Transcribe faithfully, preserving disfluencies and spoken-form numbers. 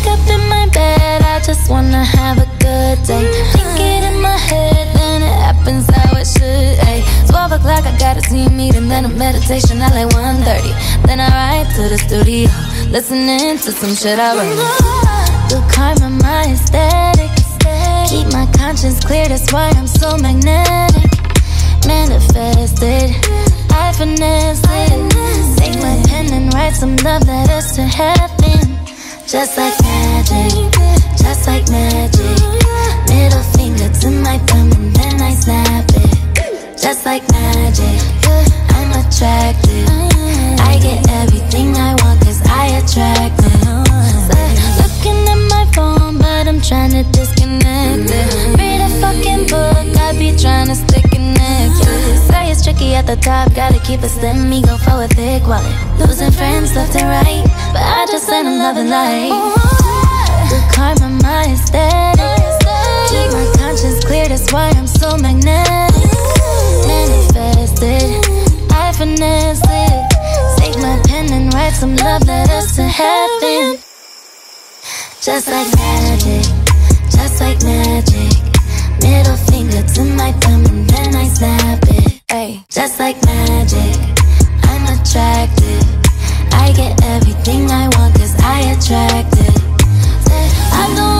up in my bed, I just wanna have a good day. Think it in my head, then it happens how it should. Ay, twelve o'clock, I got a team meeting, then a meditation at like one thirty. Then I ride to the studio, listening to some shit I wrote. The karma, my aesthetic. Keep my conscience clear, that's why I'm so magnetic. Manifested, I finesse it. Take my pen and write some love letters to heaven. Just like magic, just like magic. Middle finger to my thumb and then I snap it. Just like magic, I'm attracted. I get everything I want cause I attract it. Looking at my phone but I'm trying to disconnect it. Read a fucking book, I be trying to stay connected. Say it's tricky at the top, gotta keep it slim, ego for a thick wallet. Losing friends left and right, but I just ain't a loving life. The karma, my aesthetic. Keep my conscience clear, that's why I'm so magnetic. Manifested, I finesse it. Take my pen and write some love letters to heaven. Just like magic, just like magic. Middle finger to my thumb and then I snap it. Ay, just like magic, I'm attracted. I get everything I want cause I attract it. I know